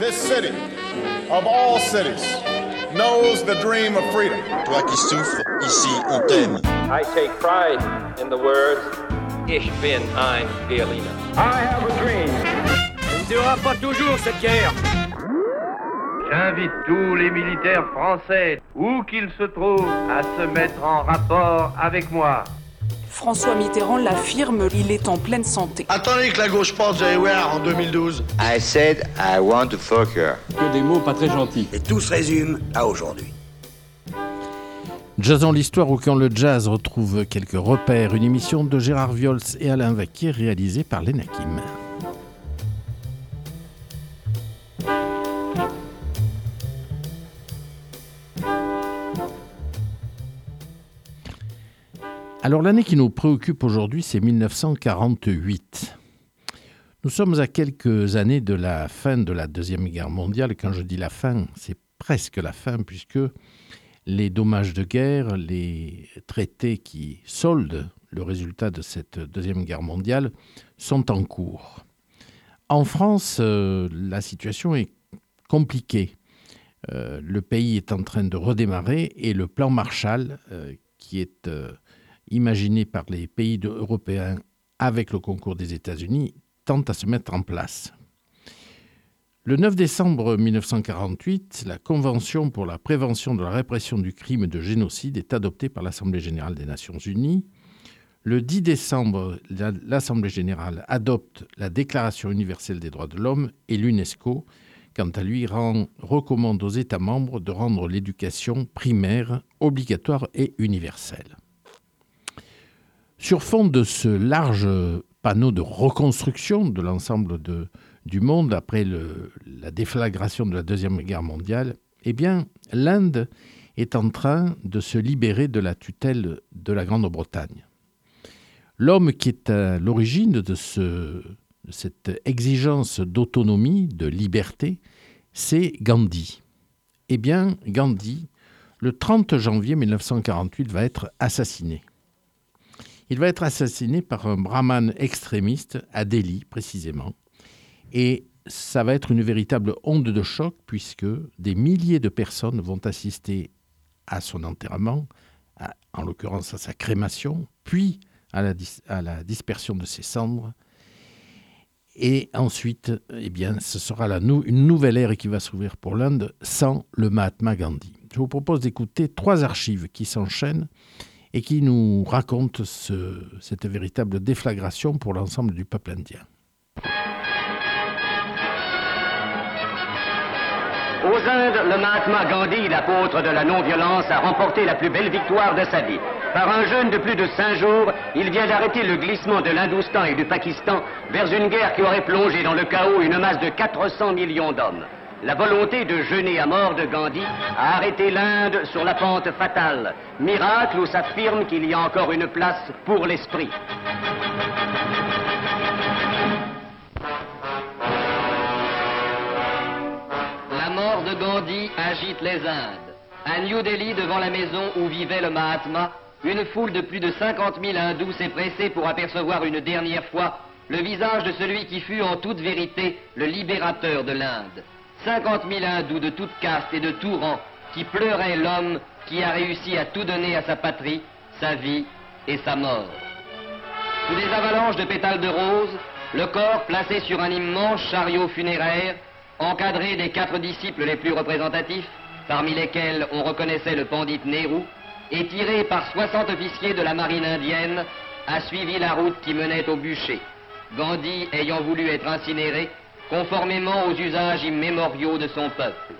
this city, of all cities, knows the dream of freedom. Toi qui souffres, ici on t'aime. I take pride in the words, Ich bin ein Berliner. I have a dream. On ne durera pas toujours cette guerre. J'invite tous les militaires français, où qu'ils se trouvent, à se mettre en rapport avec moi. François Mitterrand l'affirme, il est en pleine santé. Attendez que la gauche pense Everywhere en 2012. I said I want to fuck her. Que des mots pas très gentils. Et tout se résume à aujourd'hui. Jazzons l'histoire où quand le jazz retrouve quelques repères, une émission de Gérard Viols et Alain Vaquier réalisée par Léna Kim. Alors l'année qui nous préoccupe aujourd'hui, c'est 1948. Nous sommes à quelques années de la fin de la Deuxième Guerre mondiale. Et quand je dis la fin, c'est presque la fin, puisque les dommages de guerre, les traités qui soldent le résultat de cette Deuxième Guerre mondiale sont en cours. En France, la situation est compliquée. Le pays est en train de redémarrer et le plan Marshall, qui est imaginé par les pays européens avec le concours des États-Unis, tente à se mettre en place. Le 9 décembre 1948, la Convention pour la prévention de la répression du crime et de génocide est adoptée par l'Assemblée générale des Nations unies. Le 10 décembre, l'Assemblée générale adopte la Déclaration universelle des droits de l'homme et l'UNESCO, quant à lui, recommande aux États membres de rendre l'éducation primaire obligatoire et universelle. Sur fond de ce large panneau de reconstruction de l'ensemble du monde après la déflagration de la Deuxième Guerre mondiale, eh bien, l'Inde est en train de se libérer de la tutelle de la Grande-Bretagne. L'homme qui est à l'origine de cette exigence d'autonomie, de liberté, c'est Gandhi. Eh bien, Gandhi, le 30 janvier 1948, va être assassiné. Il va être assassiné par un brahmane extrémiste à Delhi, précisément. Et ça va être une véritable onde de choc puisque des milliers de personnes vont assister à son enterrement, en l'occurrence à sa crémation, puis à la dispersion de ses cendres. Et ensuite, eh bien, ce sera une nouvelle ère qui va s'ouvrir pour l'Inde sans le Mahatma Gandhi. Je vous propose d'écouter 3 archives qui s'enchaînent et qui nous racontent cette véritable déflagration pour l'ensemble du peuple indien. Aux Indes, le Mahatma Gandhi, l'apôtre de la non-violence, a remporté la plus belle victoire de sa vie. Par un jeûne de plus de 5 jours, il vient d'arrêter le glissement de l'Hindoustan et du Pakistan vers une guerre qui aurait plongé dans le chaos une masse de 400 millions d'hommes. La volonté de jeûner à mort de Gandhi a arrêté l'Inde sur la pente fatale, miracle où s'affirme qu'il y a encore une place pour l'esprit. La mort de Gandhi agite les Indes. À New Delhi, devant la maison où vivait le Mahatma, une foule de plus de 50 000 hindous s'est pressée pour apercevoir une dernière fois le visage de celui qui fut en toute vérité le libérateur de l'Inde. 50 000 hindous de toute caste et de tout rang qui pleuraient l'homme qui a réussi à tout donner à sa patrie, sa vie et sa mort. Sous des avalanches de pétales de rose, le corps placé sur un immense chariot funéraire, encadré des 4 disciples les plus représentatifs, parmi lesquels on reconnaissait le pandit Nehru, et tiré par 60 officiers de la marine indienne, a suivi la route qui menait au bûcher. Gandhi ayant voulu être incinéré, conformément aux usages immémoriaux de son peuple.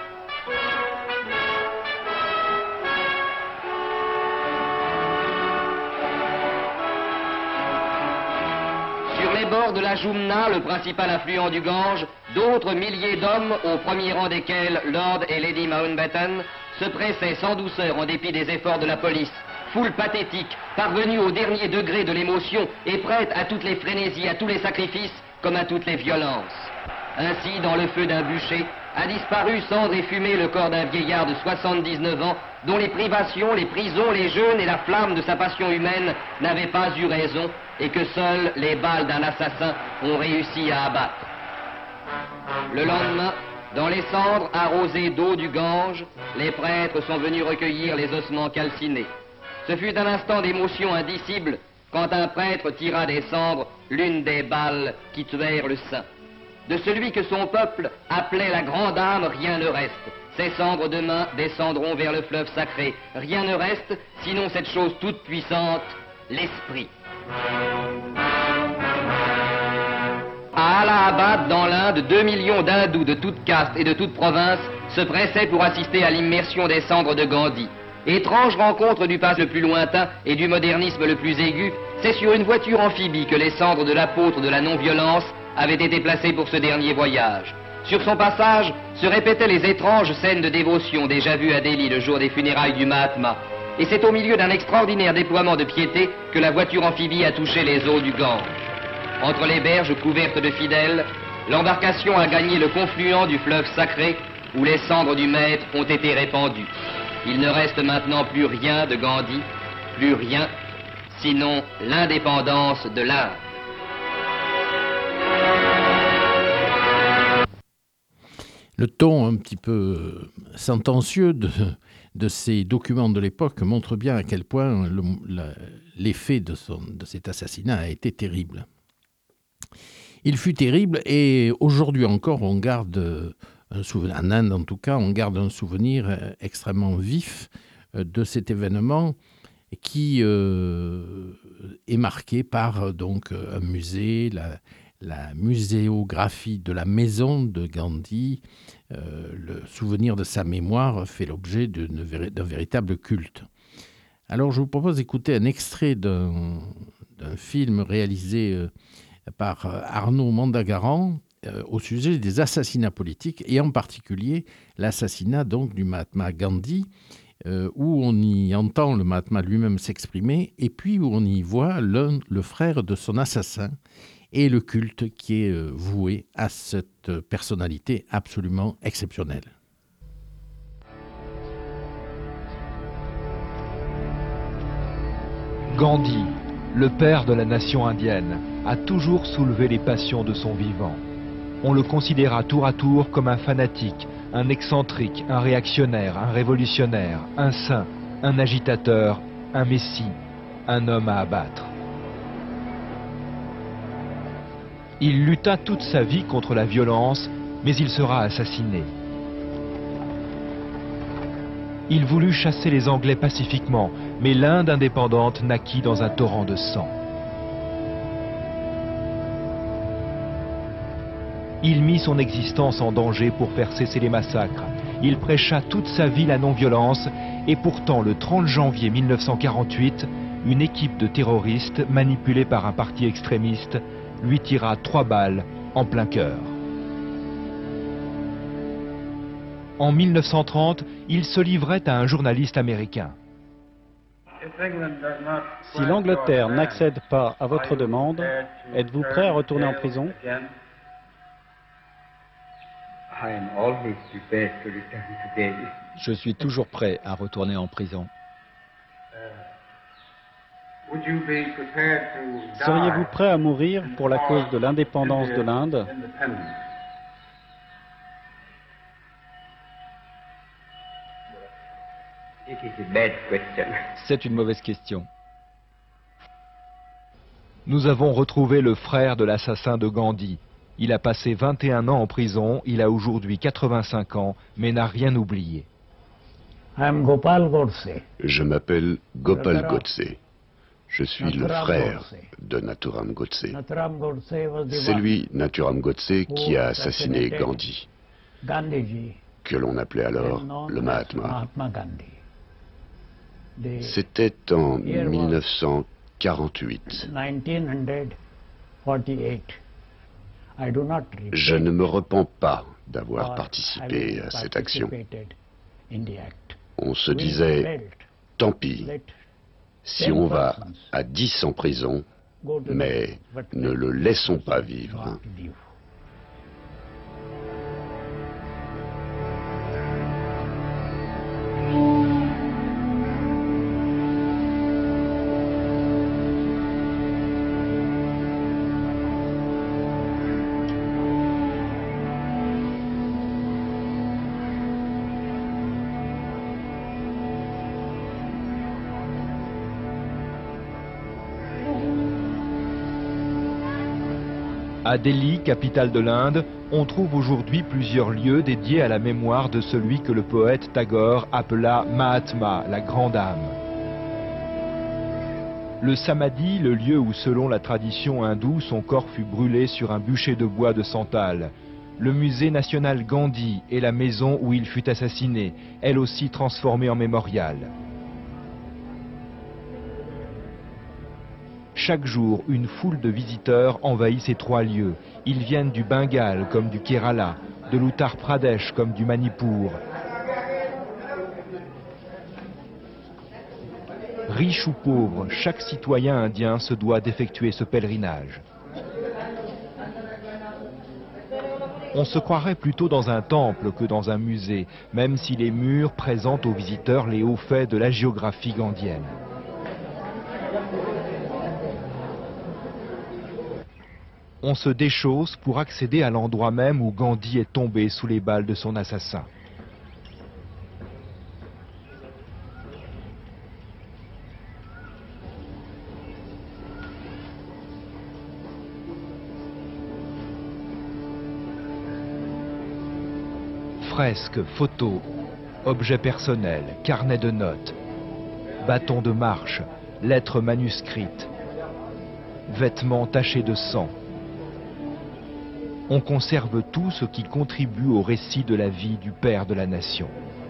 Sur les bords de la Jumna, le principal affluent du Gange, d'autres milliers d'hommes, au premier rang desquels Lord et Lady Mountbatten, se pressaient sans douceur en dépit des efforts de la police. Foule pathétique, parvenue au dernier degré de l'émotion et prête à toutes les frénésies, à tous les sacrifices, comme à toutes les violences. Ainsi, dans le feu d'un bûcher, a disparu cendre et fumée le corps d'un vieillard de 79 ans, dont les privations, les prisons, les jeûnes et la flamme de sa passion humaine n'avaient pas eu raison, et que seules les balles d'un assassin ont réussi à abattre. Le lendemain, Dans les cendres arrosées d'eau du Gange, les prêtres sont venus recueillir les ossements calcinés. Ce fut un instant d'émotion indicible quand un prêtre tira des cendres l'une des balles qui tuèrent le saint. De celui que son peuple appelait la grande âme, rien ne reste. Ces cendres demain descendront vers le fleuve sacré. Rien ne reste, sinon cette chose toute puissante, l'esprit. À Allahabad, dans l'Inde, 2 millions d'hindous de toutes castes et de toutes provinces se pressaient pour assister à l'immersion des cendres de Gandhi. Étrange rencontre du passé le plus lointain et du modernisme le plus aigu, c'est sur une voiture amphibie que les cendres de l'apôtre de la non-violence avaient été placées pour ce dernier voyage. Sur son passage se répétaient les étranges scènes de dévotion déjà vues à Delhi le jour des funérailles du Mahatma. Et c'est au milieu d'un extraordinaire déploiement de piété que la voiture amphibie a touché les eaux du Gange. Entre les berges couvertes de fidèles, l'embarcation a gagné le confluent du fleuve sacré où les cendres du maître ont été répandues. Il ne reste maintenant plus rien de Gandhi, plus rien, sinon l'indépendance de l'Inde. Le ton un petit peu sentencieux de ces documents de l'époque montre bien à quel point l'effet de cet assassinat a été terrible. Il fut terrible et aujourd'hui encore, on garde un souvenir, en Inde en tout cas, on garde un souvenir extrêmement vif de cet événement qui est marqué par donc un musée, la muséographie de la maison de Gandhi. Le souvenir de sa mémoire fait l'objet d'un véritable culte. Alors je vous propose d'écouter un extrait d'un film réalisé par Arnaud Mandagaran au sujet des assassinats politiques et en particulier l'assassinat donc du Mahatma Gandhi, où on y entend le Mahatma lui-même s'exprimer et puis où on y voit le frère de son assassin et le culte qui est voué à cette personnalité absolument exceptionnelle. Gandhi, le père de la nation indienne, a toujours soulevé les passions de son vivant. On le considéra tour à tour comme un fanatique, un excentrique, un réactionnaire, un révolutionnaire, un saint, un agitateur, un messie, un homme à abattre. Il lutta toute sa vie contre la violence, mais il sera assassiné. Il voulut chasser les Anglais pacifiquement, mais l'Inde indépendante naquit dans un torrent de sang. Il mit son existence en danger pour faire cesser les massacres. Il prêcha toute sa vie la non-violence et pourtant le 30 janvier 1948, une équipe de terroristes manipulée par un parti extrémiste lui tira 3 balles en plein cœur. En 1930, il se livrait à un journaliste américain. Si l'Angleterre n'accède pas à votre demande, êtes-vous prêt à retourner en prison ? Je suis toujours prêt à retourner en prison. Seriez-vous prêt à mourir pour la cause de l'indépendance de l'Inde ? C'est une mauvaise question. Nous avons retrouvé le frère de l'assassin de Gandhi. Il a passé 21 ans en prison, il a aujourd'hui 85 ans, mais n'a rien oublié. Je m'appelle Gopal Godse. Je suis le frère de Nathuram Godse. C'est lui, Nathuram Godse, qui a assassiné Gandhi, que l'on appelait alors le Mahatma. C'était en 1948. Je ne me repens pas d'avoir participé à cette action. On se disait, tant pis, si on va à 10 en prison, mais ne le laissons pas vivre. À Delhi, capitale de l'Inde, on trouve aujourd'hui plusieurs lieux dédiés à la mémoire de celui que le poète Tagore appela Mahatma, la grande âme. Le Samadhi, le lieu où, selon la tradition hindoue, son corps fut brûlé sur un bûcher de bois de santal. Le musée national Gandhi et la maison où il fut assassiné, elle aussi transformée en mémorial. Chaque jour, une foule de visiteurs envahit ces trois lieux. Ils viennent du Bengale comme du Kerala, de l'Uttar Pradesh comme du Manipur. Riche ou pauvre, chaque citoyen indien se doit d'effectuer ce pèlerinage. On se croirait plutôt dans un temple que dans un musée, même si les murs présentent aux visiteurs les hauts faits de la géographie gandhienne. On se déchausse pour accéder à l'endroit même où Gandhi est tombé sous les balles de son assassin. Fresques, photos, objets personnels, carnets de notes, bâtons de marche, lettres manuscrites, vêtements tachés de sang. On conserve tout ce qui contribue au récit de la vie du père de la nation.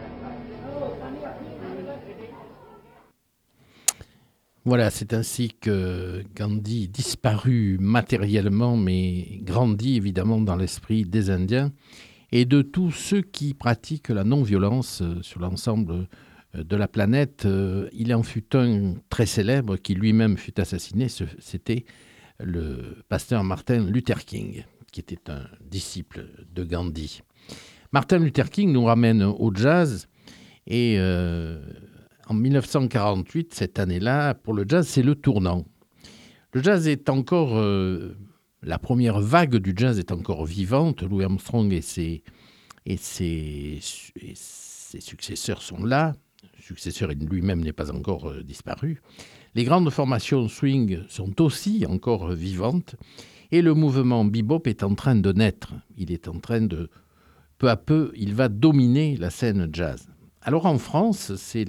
Voilà, c'est ainsi que Gandhi disparut matériellement, mais grandit évidemment dans l'esprit des Indiens et de tous ceux qui pratiquent la non-violence sur l'ensemble de la planète. Il en fut un très célèbre qui lui-même fut assassiné, c'était le pasteur Martin Luther King, qui était un disciple de Gandhi. Martin Luther King nous ramène au jazz et en 1948, cette année-là, pour le jazz, c'est le tournant. Le jazz est encore... la première vague du jazz est encore vivante. Louis Armstrong et ses successeurs sont là. Le successeur lui-même n'est pas encore disparu. Les grandes formations swing sont aussi encore vivantes. Et le mouvement bebop est en train de naître. Il est en train de... Peu à peu, il va dominer la scène jazz. Alors en France,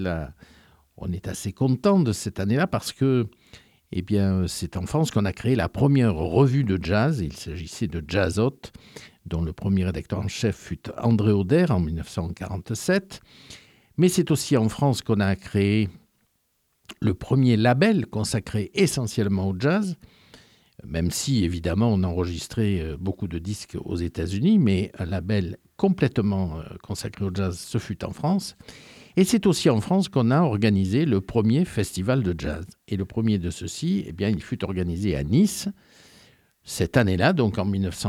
on est assez content de cette année-là parce que c'est en France qu'on a créé la première revue de jazz. Il s'agissait de Jazzot, dont le premier rédacteur en chef fut André Auder en 1947. Mais c'est aussi en France qu'on a créé le premier label consacré essentiellement au jazz, même si, évidemment, on enregistrait beaucoup de disques aux États-Unis, mais un label complètement consacré au jazz, ce fut en France. Et c'est aussi en France qu'on a organisé le premier festival de jazz. Et le premier de ceux-ci, il fut organisé à Nice, cette année-là, donc en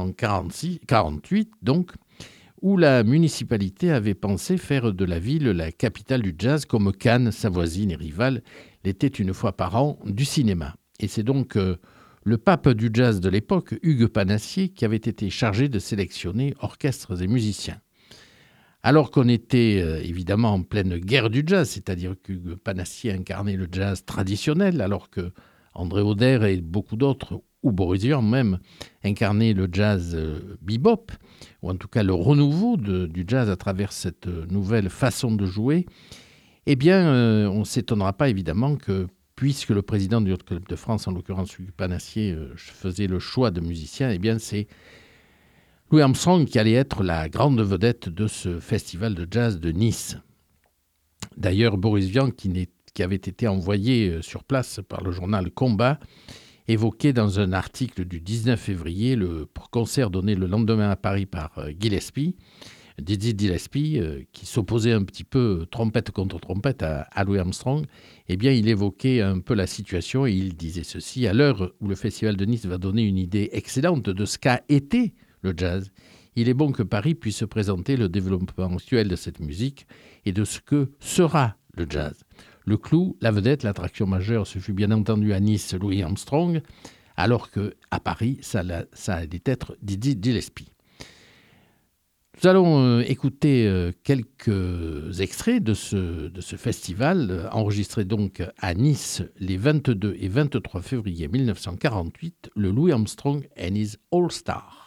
1948, donc, où la municipalité avait pensé faire de la ville la capitale du jazz, comme Cannes, sa voisine et rivale, l'était une fois par an du cinéma. Et c'est donc le pape du jazz de l'époque, Hugues Panassier, qui avait été chargé de sélectionner orchestres et musiciens. Alors qu'on était évidemment en pleine guerre du jazz, c'est-à-dire que Panassier incarnait le jazz traditionnel, alors que André Auder et beaucoup d'autres, ou Boris Vian même, incarnaient le jazz bebop, ou en tout cas le renouveau du jazz à travers cette nouvelle façon de jouer, on ne s'étonnera pas évidemment que, puisque le président du Hot Club de France, en l'occurrence Hugues Panassier, faisait le choix de musiciens, c'est Louis Armstrong qui allait être la grande vedette de ce festival de jazz de Nice. D'ailleurs, Boris Vian, qui avait été envoyé sur place par le journal Combat, évoquait dans un article du 19 février le concert donné le lendemain à Paris par Dizzy Gillespie, qui s'opposait un petit peu trompette contre trompette à Louis Armstrong. Il évoquait un peu la situation et il disait ceci: à l'heure où le festival de Nice va donner une idée excellente de ce qu'a été le jazz, il est bon que Paris puisse présenter le développement actuel de cette musique et de ce que sera le jazz. Le clou, la vedette, l'attraction majeure, ce fut bien entendu à Nice Louis Armstrong, alors qu'à Paris, ça allait être Dizzy Gillespie. Nous allons écouter quelques extraits de ce festival, enregistré donc à Nice les 22 et 23 février 1948, le Louis Armstrong and his All Stars.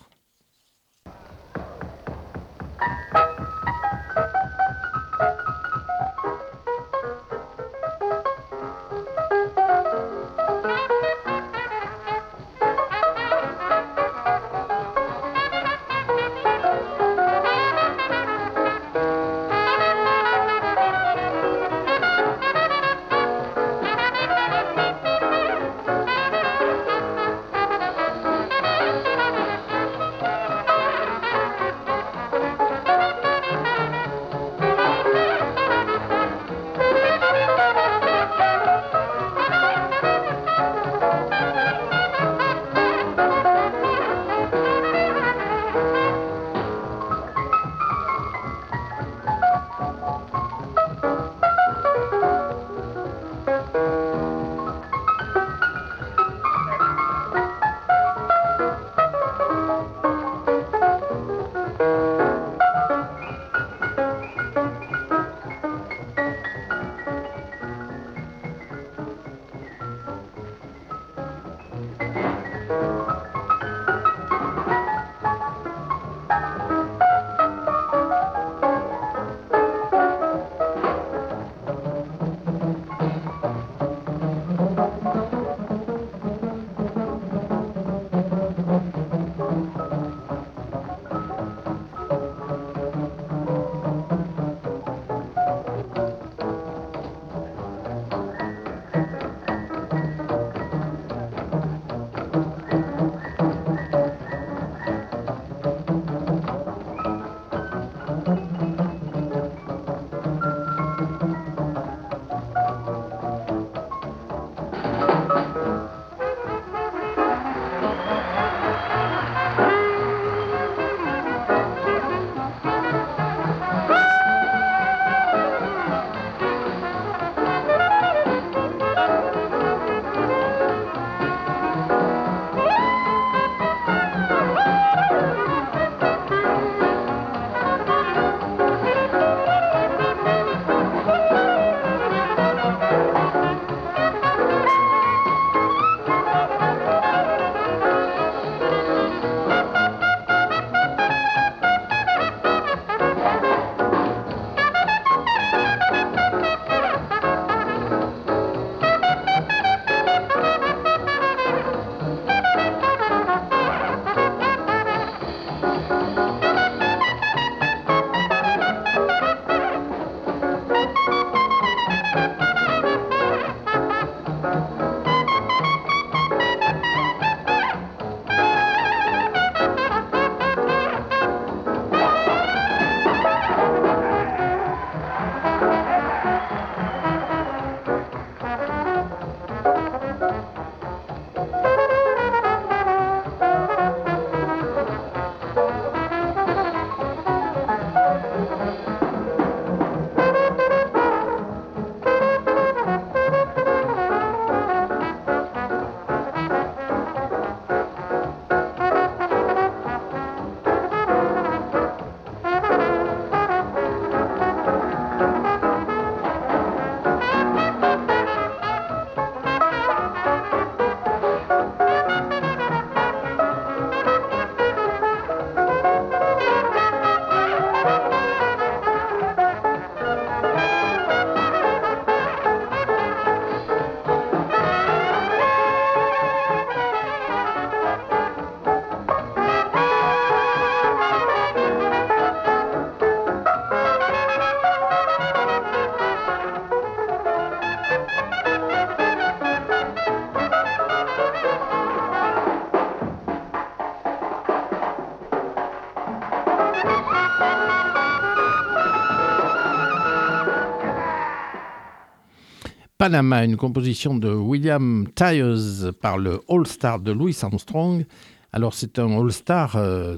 Panama, une composition de William Tyers par le All-Star de Louis Armstrong. Alors c'est un All-Star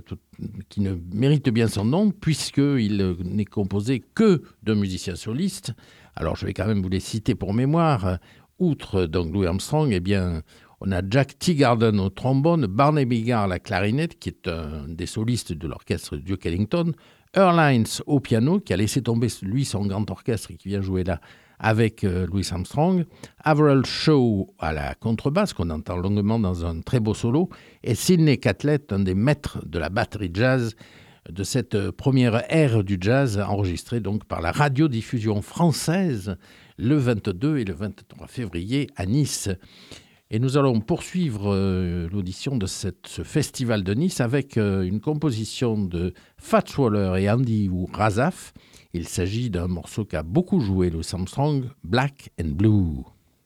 qui ne mérite bien son nom puisqu'il n'est composé que de musiciens solistes. Alors je vais quand même vous les citer pour mémoire. Outre donc Louis Armstrong, eh bien, on a Jack Teagarden au trombone, Barney Bigard à la clarinette, qui est un des solistes de l'orchestre Duke Ellington, Earl Hines au piano, qui a laissé tomber, lui, son grand orchestre et qui vient jouer là avec Louis Armstrong. Averell Shaw à la contrebasse, qu'on entend longuement dans un très beau solo. Et Sidney Catlett, un des maîtres de la batterie jazz de cette première ère du jazz, enregistrée donc par la radiodiffusion française le 22 et le 23 février à Nice. Et nous allons poursuivre l'audition de ce festival de Nice avec une composition de Fats Waller et Andy Razaf. Il s'agit d'un morceau qu'a beaucoup joué Louis Armstrong, Black and Blue.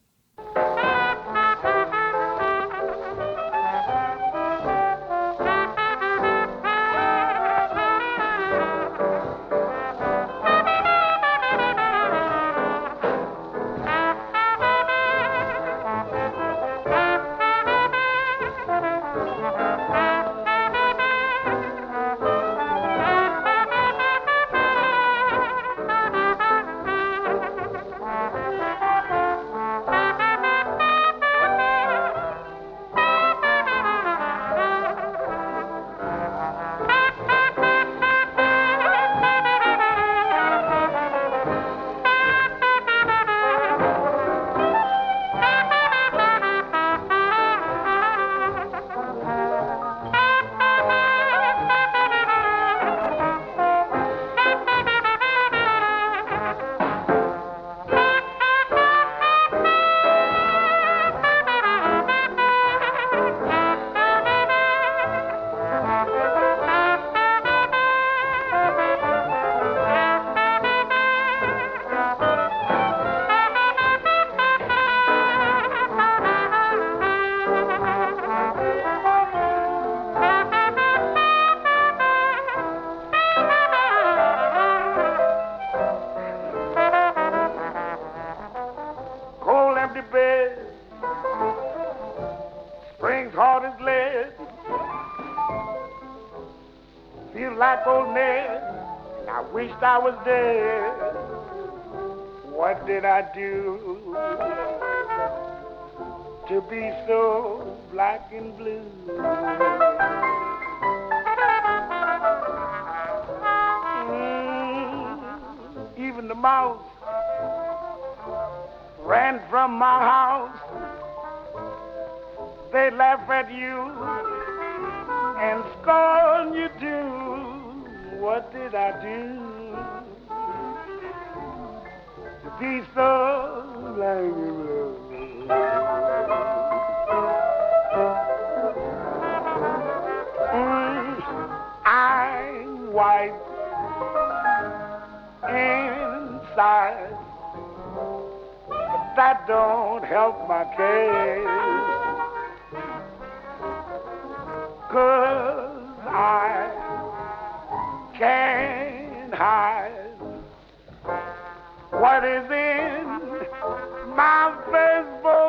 I was dead. What did I do to be so black and blue? Even the mouse ran from my house. They laugh at you and scorn you too. What did I do to be so black and blue? I'm white inside, but that don't help my case, 'cause I can't hide what is in my face.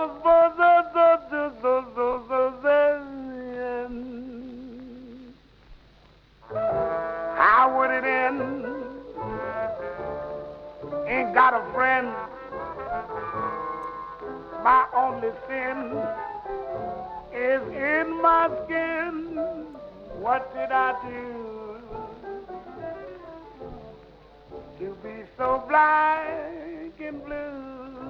How would it end? Ain't got a friend. My only sin is in my skin. What did I do to be so black and blue?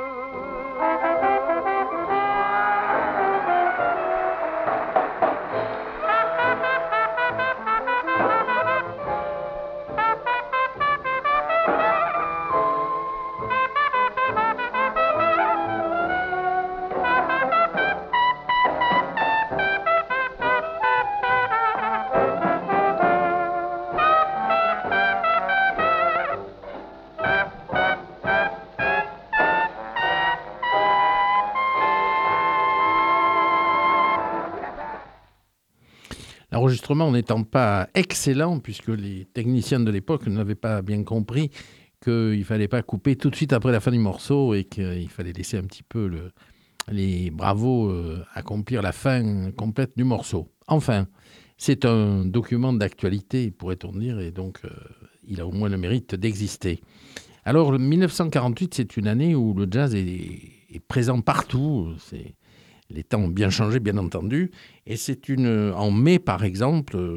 L'enregistrement n'étant pas excellent, puisque les techniciens de l'époque n'avaient pas bien compris qu'il ne fallait pas couper tout de suite après la fin du morceau et qu'il fallait laisser un petit peu les bravos accomplir la fin complète du morceau. Enfin, c'est un document d'actualité, pourrait-on dire, et donc il a au moins le mérite d'exister. Alors, 1948, c'est une année où le jazz est présent partout. Les temps ont bien changé, bien entendu. Et c'est en mai, par exemple,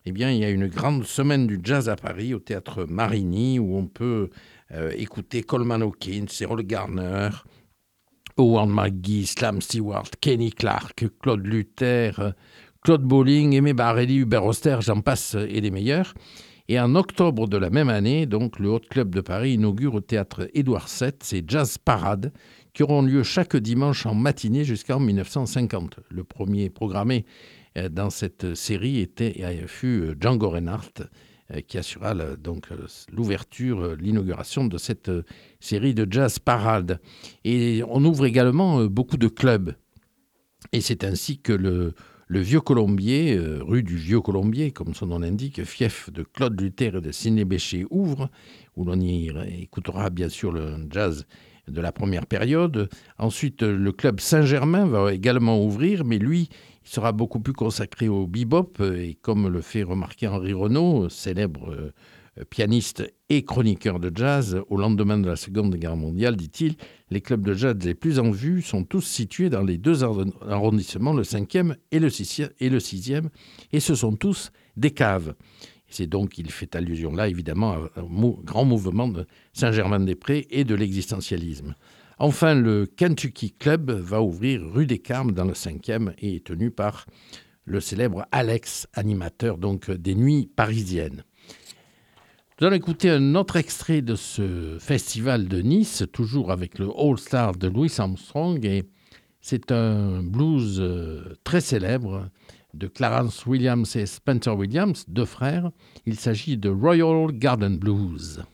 eh bien, il y a une grande semaine du jazz à Paris, au Théâtre Marigny, où on peut écouter Coleman Hawkins, Errol Garner, Howard McGhee, Slam Stewart, Kenny Clarke, Claude Luther, Claude Bolling, Aimé Barelli, Hubert Auster, j'en passe et les meilleurs. Et en octobre de la même année, donc, le Hot Club de Paris inaugure au Théâtre Édouard VII ses Jazz Parades, qui auront lieu chaque dimanche en matinée jusqu'en 1950. Le premier programmé dans cette série fut Django Reinhardt, qui assura l'ouverture, l'inauguration de cette série de Jazz Parades. Et on ouvre également beaucoup de clubs. Et c'est ainsi que le Vieux Colombier, rue du Vieux Colombier, comme son nom l'indique, fief de Claude Luther et de Sidney Bechet, ouvre, où l'on y écoutera bien sûr le jazz de la première période. Ensuite, le club Saint-Germain va également ouvrir, mais lui, il sera beaucoup plus consacré au bebop, et comme le fait remarquer Henri Renaud, célèbre pianiste et chroniqueur de jazz, au lendemain de la Seconde Guerre mondiale, dit-il, les clubs de jazz les plus en vue sont tous situés dans les deux arrondissements, le 5e et le 6e, et ce sont tous des caves. C'est donc, il fait allusion là, évidemment, au grand mouvement de Saint-Germain-des-Prés et de l'existentialisme. Enfin, le Kentucky Club va ouvrir rue des Carmes dans le 5e et est tenu par le célèbre Alex, animateur donc des Nuits parisiennes. Nous allons écouter un autre extrait de ce festival de Nice, toujours avec le All Star de Louis Armstrong, et c'est un blues très célèbre de Clarence Williams et Spencer Williams, deux frères. Il s'agit de Royal Garden Blues.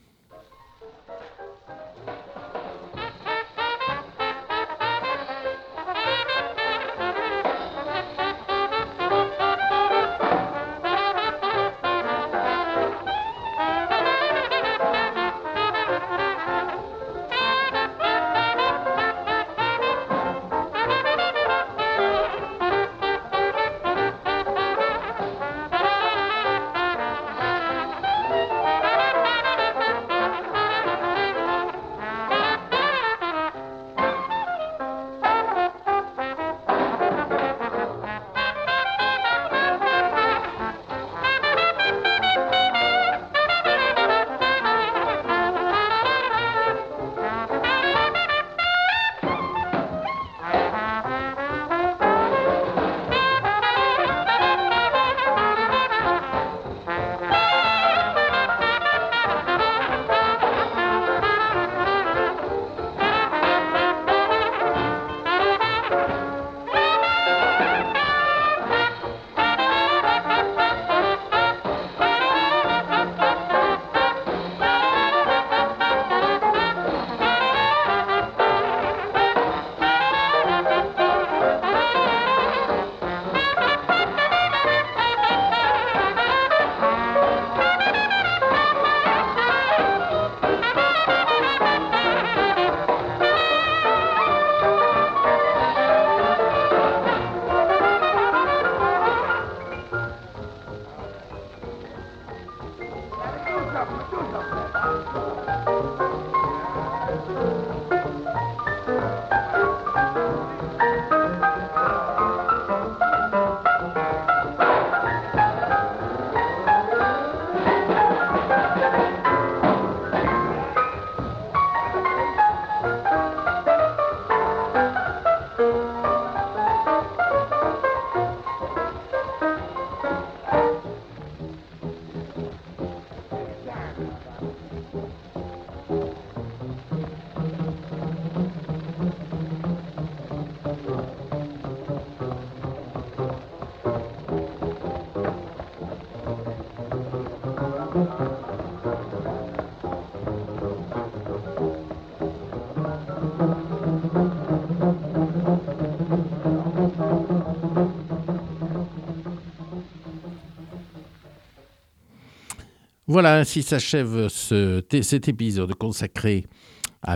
Voilà, ainsi s'achève cet épisode consacré à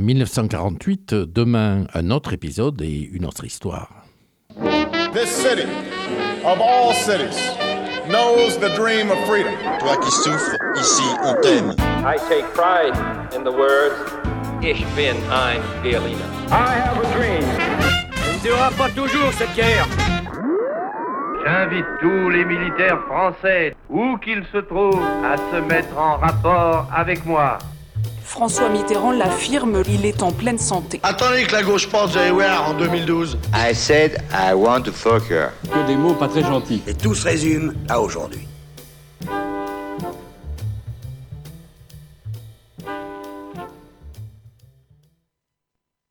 1948. Demain, un autre épisode et une autre histoire. This city, of all cities, knows the dream of freedom. Toi qui souffres, ici on t'aime. I take pride in the words, Ich bin ein Berliner. I have a dream. Elle ne durera pas toujours, cette guerre. J'invite tous les militaires français, où qu'ils se trouvent, à se mettre en rapport avec moi. François Mitterrand l'affirme, il est en pleine santé. Attendez que la gauche porte Everywhere en 2012. I said I want to fuck her. Que des mots pas très gentils. Et tout se résume à aujourd'hui.